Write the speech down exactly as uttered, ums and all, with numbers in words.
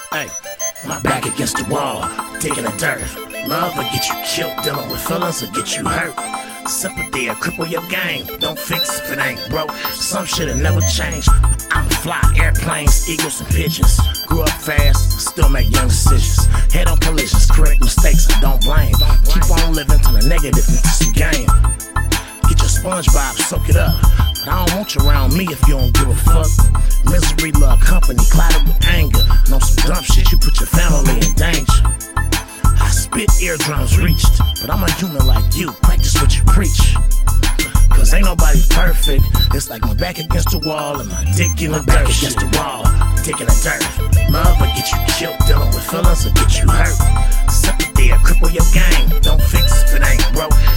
Hey, my back against the wall, digging the dirt. Love will get you killed, dealing with feelings will get you hurt. Sympathy will cripple your game, don't fix if it ain't broke. Some shit'll never change. I'ma fly airplanes, eagles and pigeons. Grew up fast, still make young decisions. Head on collisions, correct mistakes, I don't blame. Keep on living till the negative into some game. Get your SpongeBob, soak it up. But I don't want you around me if you don't give a fuck. Misery, love, company, clouded with anger. And on some dumb shit, you put your family in danger. I spit, eardrums reached, but I'm a human like you. Practice what you preach. Cause ain't nobody perfect. It's like my back against the wall and my dick in the dirt. Against the wall, dick in the dirt. Love will get you killed, dealing with feelings will get you hurt. Sympathy will cripple your game, don't fix if it ain't broke.